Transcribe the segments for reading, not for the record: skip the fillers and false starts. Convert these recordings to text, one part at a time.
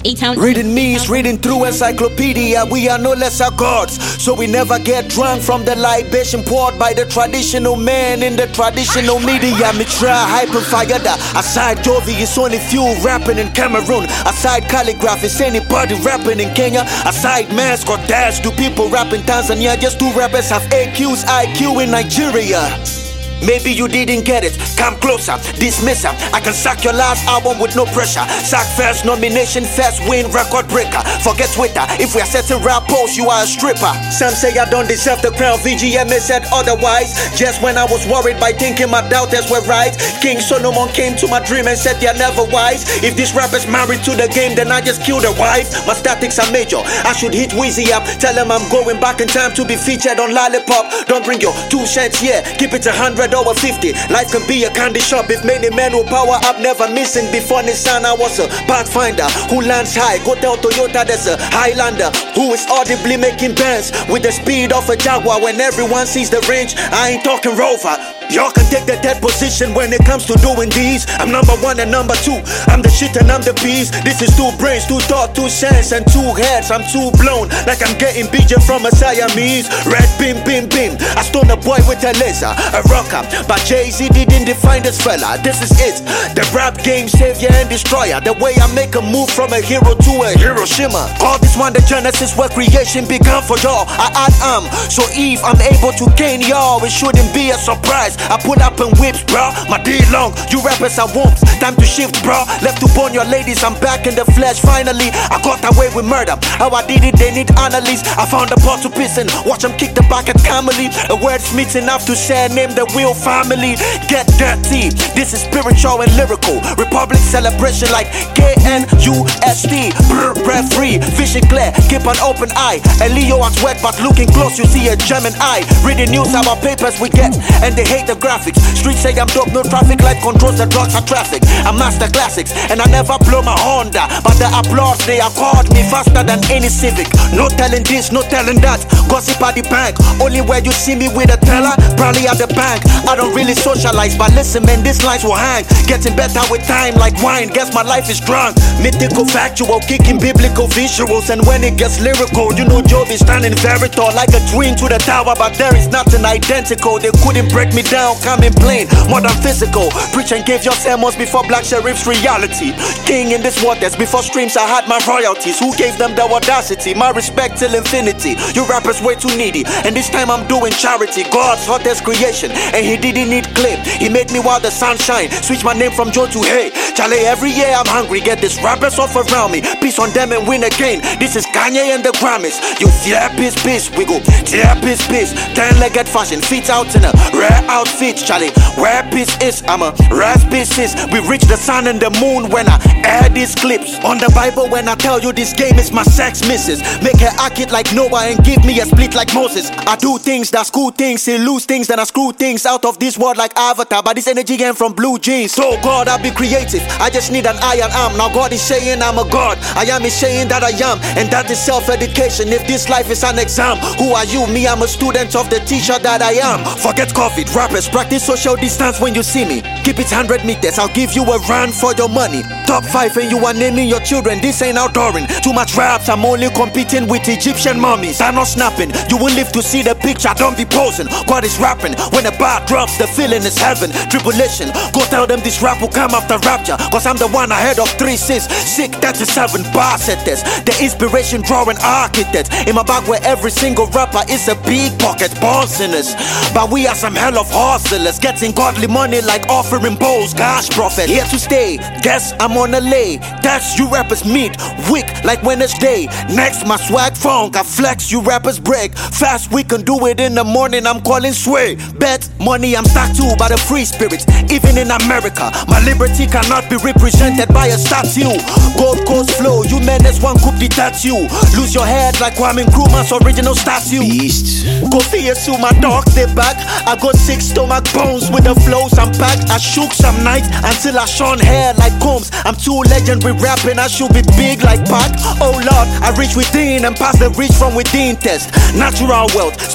A-Town. Reading me is reading through encyclopedia. We are no lesser gods, so we never get drunk from the libation poured by the traditional man in the traditional media. Me try hype and fire that. Aside Jovi, it's only few rapping in Cameroon. Aside Calligraph, it's anybody rapping in Kenya. Aside Mask or Dash, do people rap in Tanzania? Just two rappers have AQs, IQ in Nigeria. Maybe you didn't get it, come closer, dismiss her. I can sack your last album with no pressure. Sack first, nomination first, win, record breaker. Forget Twitter, if we are setting rap posts, you are a stripper. Some say I don't deserve the crown, VGMA said otherwise. Just when I was worried by thinking my doubters were right, King Solomon came to my dream and said they're never wise. If this rapper's married to the game, then I just killed a wife. My statics are major, I should hit Weezy up. Tell him I'm going back in time to be featured on Lollipop. Don't bring your 2 cents, yeah, keep it 100 over 50. Life can be a candy shop if many men will power up. Never missing before Nissan, I was a pathfinder who lands high. Go tell Toyota there's a Highlander who is audibly making bands with the speed of a Jaguar. When everyone sees the range, I ain't talking Rover. Y'all can take the dead position when it comes to doing these. I'm number 1 and number 2. I'm the shit and I'm the beast. This is 2 brains, 2 thoughts, 2 cents and 2 heads. I'm too blown, like I'm getting BJ from a Siamese. Red beam, beam, beam. I stone a boy with a laser, a rocker. But Jay-Z didn't define this fella. This is it, the rap game savior and destroyer. The way I make a move from a hero to a Hiroshima. All this one the genesis where creation began for y'all. I add so if I'm able to gain y'all, it shouldn't be a surprise. I pull up in whips, bro. My D long, you rappers are wumps. Time to shift, bro. Left to burn your ladies, I'm back in the flesh. Finally, I got away with murder. How I did it, they need analysts. I found a pot to piss in. Watch them kick the bucket calmly. A wordsmith enough to share name the real family. Get dirty. This is spiritual and lyrical. Republic celebration like KNUST. Breath free, vision clear, keep an open eye. And Leo acts wet, but looking close, you see a German eye. Reading news, our papers we get, and they hate the graphics. Streets say I'm dope, no traffic light controls the drugs are traffic. I master classics, and I never blow my Honda. But the applause, they accord me faster than any Civic. No telling this, no telling that. Gossip at the bank, only where you see me with a teller, probably at the bank. I don't really socialize, but listen man, these lines will hang. Getting better with time like wine, guess my life is drunk. Mythical, factual, kicking biblical visuals. And when it gets lyrical, you know Job is standing very tall, like a twin to the tower. But there is nothing identical, they couldn't break me down, coming plain, more than physical. Preach and give your sermons before Black Sheriff's reality. King in this waters, before streams I had my royalties. Who gave them the audacity? My respect till infinity. You rappers way too needy, and this time I'm doing charity. God's hottest creation, and he didn't need claim. He made me while the sun shine. Switch my name from Joe to Hey. Charlie, every year I'm hungry, get these rappers off around me. Peace on them and win again. This is Kanye and the Grammys. You fear piece, we go tear piece. 10-legged fashion, feet out in a rare outfit. Charlie, where peace is, I'm a rare species. We reach the sun and the moon when I air these clips. On the Bible when I tell you this game is my sex missus. Make her act it like Noah and give me a split like Moses. I do things that school things, he lose things, then I screw things out of this world like Avatar. But this energy came from blue jeans. So God, I be creative, I just need an iron arm. Now God is saying I'm a God, I am is saying that I am. And that is self-education. If this life is an exam, who are you? Me, I'm a student of the teacher that I am. Forget COVID, rappers practice social distance when you see me. Keep it 100 meters, I'll give you a run for your money. Top 5 and you are naming your children, this ain't outdooring. Too much raps, I'm only competing with Egyptian mummies. I'm not snapping, you will live to see the picture, don't be posing. God is rapping, when the bar drops the feeling is heaven. Tribulation, go tell them this rap will come after rapture. Cause I'm the one ahead of 3 6, sick 37 bar setters. The inspiration drawing architects. In my bag where every single rapper is a big pocket, born sinners. But we are some hell of hustlers, getting godly money like offering bowls. Gosh prophet, here to stay, guess I'm on a lay. That's you rappers meet, weak like Wednesday. Next my swag funk, I flex, you rappers break. Fast we can do it in the morning, I'm calling sway. Bet money I'm stuck to by the free spirits. Even in America, my liberty cannot be represented by a statue. Gold Coast flow, you menace one could detach you. Lose your head like Kwame Nkrumah's original statue. Beast. Go fear to my dog, they back. I got 6 stomach bones with the flows I'm packed. I shook some nights until I shone hair like combs. I'm too legendary rapping, I should be big like Pac. Oh Lord, I reach within and pass the reach from within test. Natural wealth,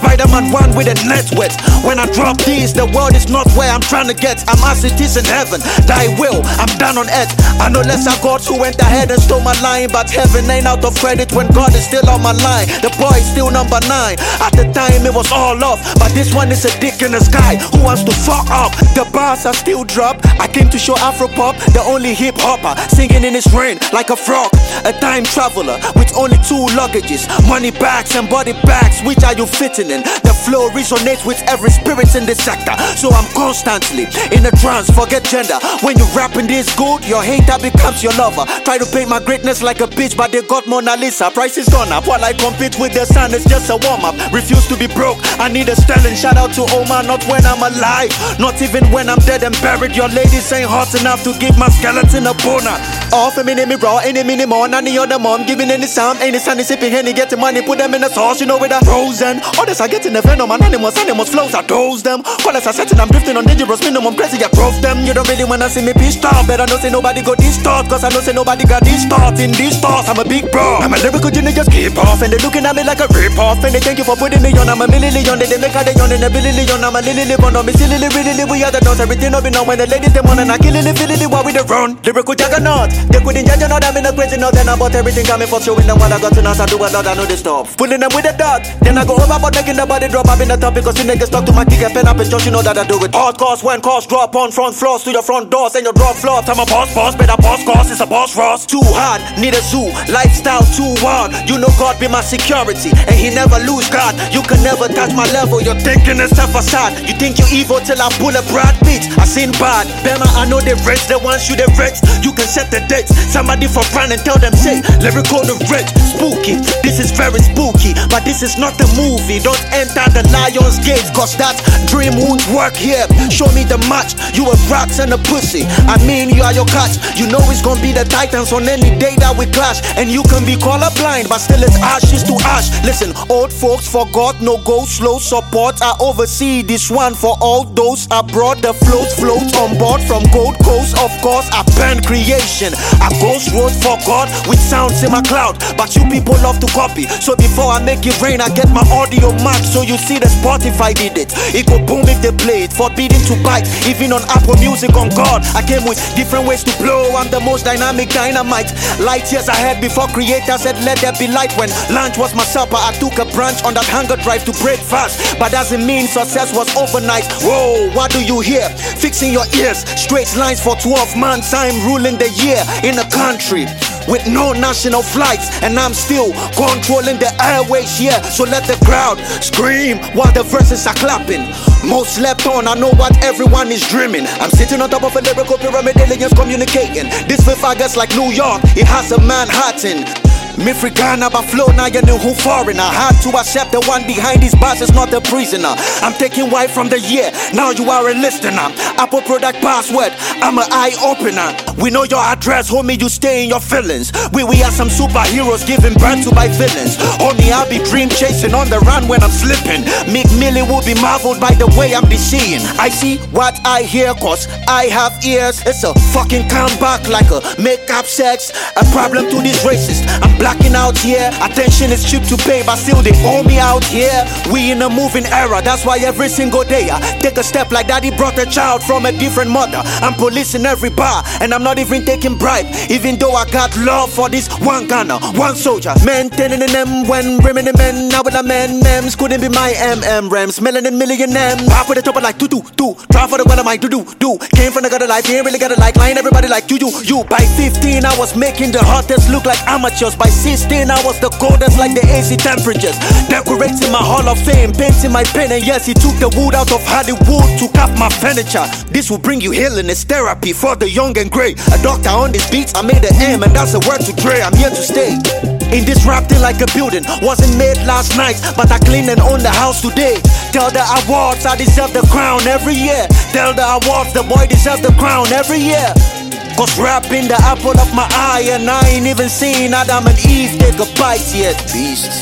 Spider-Man 1 with a net wet. When I drop these, the world is not where I'm trying to get. I'm as it is in heaven, thy will, I'm down on earth. I know lesser gods who went ahead and stole my line, but heaven ain't out of credit when God is still on my line. The boy is still number 9. At the time it was all off, but this one is a dick in the sky who wants to fuck up. The bars are still drop. I came to show Afropop, the only hip hopper, singing in his rain like a frog. A time traveler with only 2 luggages, money bags and body bags. Which are you fitting in? The flow resonates with every spirit in this sector, so I'm constantly in a trance. Forget gender. When you rapping this good, your hater becomes your lover. Try to paint my greatness like a bitch, but they got Mona Lisa. Price is gone up while I compete with the sun. It's just a warm up. Refuse to be broke. I need a sterling. Shout out to Omar. Not when I'm alive, not even when I'm dead and buried. Your ladies ain't hot enough to give my skeleton a boner. Off a minute, me raw, any minute more. None of the other mom giving any sound. Any sunny sipping henny, getting money, put them in the sauce, you know, with a frozen. Others are getting the venom, and animals flows, I dose them. Callers are setting, I'm drifting on dangerous minimum, crazy, I drove them. You don't really wanna see me pissed off, but I know say nobody got this thought, cause I know say nobody got these thoughts in these thoughts. I'm a big bro, I'm a lyrical genius, just keep off. And they looking at me like a rip-off, and they thank you for putting me on. I'm a million, they make how they on in a billion. I'm a lily, but no, me silly, really, we are the dogs. Everything up, you know, when the ladies them on, and I kill it, feel it, while we the run. Lyrical juggernaut, they couldn't judge you, know, I'm in a crazy note, and I bought everything coming for showing them what I got to know, so I do a lot, I know this stuff. Pulling them with a dot, then I go overboard, making the body drop. I've been the topic, cause you niggas talk to my kick and pen up and just, you know that I do it. Hard cause when cars drop on front floors to your front doors and your drop floors. I'm a boss, better boss cause it's a boss Ross. Too hard, need a zoo, lifestyle too hard. You know God be my security, and he never lose God. You can never touch my level, you're thinking and stuff aside. You think you're evil till I pull a Brad Pitt. I seen bad, Bama, I know they rich, they want you they rich. You can set the dates, somebody for fun and tell them say, lyrical the rich, spooky. This is very spooky, but this is not a movie. Don't enter the lion's gate, cause that dream won't work here. Show me the match, you a rats and a pussy. I mean you are your catch. You know it's gonna be the Titans on any day that we clash. And you can be colorblind, but still it's ashes to ash. Listen, old folks forgot, no go slow support. I oversee this one for all those abroad. The float on board from Gold Coast. Of course I pen creation, I ghost road for God with sounds in my cloud. But you people love to copy, so before I make it rain I get my audio mark. So you see the Spotify did it, it go boom if they play it. Forbidden to bite, even on Apple Music on God. I came with different ways to blow, I'm the most dynamic dynamite. Light years ahead before creator said let there be light. When lunch was my supper, I took a branch on that hunger drive to break fast. But doesn't mean success was overnight. Whoa, what do you hear? Fixing your ears, straight lines for 12 months. I'm ruling the year in a country with no national flights, and I'm still controlling the airways, yeah. So let the crowd scream while the verses are clapping. Most slept on, I know what everyone is dreaming. I'm sitting on top of a lyrical pyramid, aliens communicating. This for faggots like New York, it has a Manhattan. Me free Ghana, but flow now you know who foreigner. Had to accept the one behind these bars is not a prisoner. I'm taking white from the year, now you are a listener. Apple product password, I'm an eye opener. We know your address, homie, you stay in your feelings. We are some superheroes giving birth to by villains. Homie, I'll be dream chasing on the run when I'm slipping. Meek Millie will be marveled by the way I'm seeing. I see what I hear cause I have ears. It's a fucking comeback like a makeup sex. A problem to these racists, I'm blacking out here. Attention is cheap to pay, but still they owe me out here. We in a moving era, that's why every single day I take a step like daddy brought a child from a different mother. I'm policing every bar, and I'm not even taking bribe. Even though I got love for this one gunner, one soldier. Maintaining them when rimming the men. Now with the men, mems couldn't be my rams. Melanin million M. Pop with the top of like do. Try for the one of my do. Came from the gutter life, ain't really gotta like lying everybody like you. By 15 I was making the hottest look like amateurs. By 16 I was the coldest like the AC temperatures. Decorating my hall of fame, painting my pen. And yes, he took the wood out of Hollywood to cap my furniture. This will bring you healing, it's therapy for the young and grey. A doctor on these beats, I made an M, and that's a word to Dre. I'm here to stay. In this rap thing like a building, wasn't made last night, but I clean and own the house today. Tell the awards I deserve the crown every year. Tell the awards the boy deserves the crown every year. Cause rap in the apple of my eye, and I ain't even seen Adam and Eve take a bite yet. Beasts.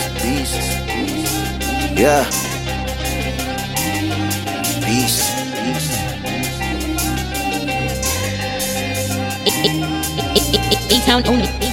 Yeah. Beasts. A-Town only.